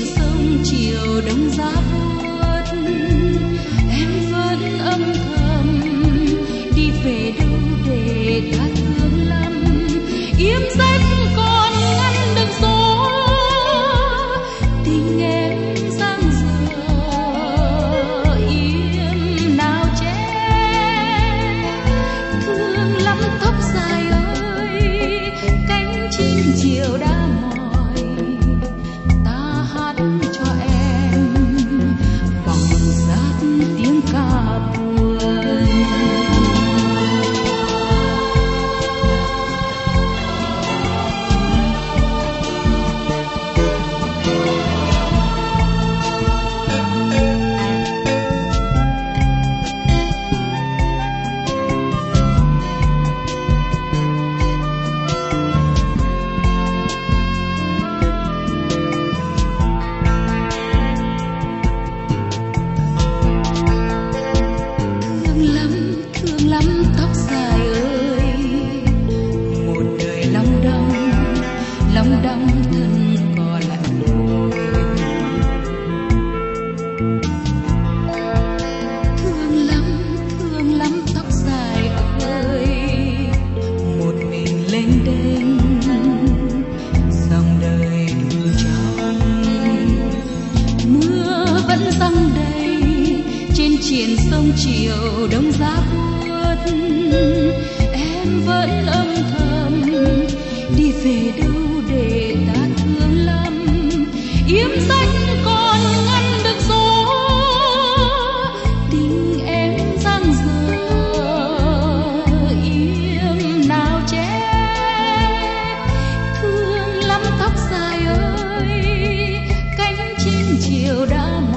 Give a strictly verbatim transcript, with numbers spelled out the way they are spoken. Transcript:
sông chiều đông giá buốt, em vẫn âm thầm đi về đâu để ta thương lắm. Yếm sách còn ngăn được gió, tình em giang dở yếm nào che. Thương lắm tóc dài ơi, cánh chim chiều đã mỏi, ta hát cho em vòng rát tiếng ca buồn. Lòng đong thân cò lạnh đôi, thương lắm thương lắm tóc dài ơi, một mình lênh đênh dòng đời đường trong. Mưa vẫn giăng đầy trên triền sông chiều đông giá buốt, em vẫn âm thầm đi về đâu để ta thương lắm. Yếm xanh còn ngăn được gió, tình em giang dở yếm nào che. Thương lắm tóc dài ơi, cánh chim chiều đã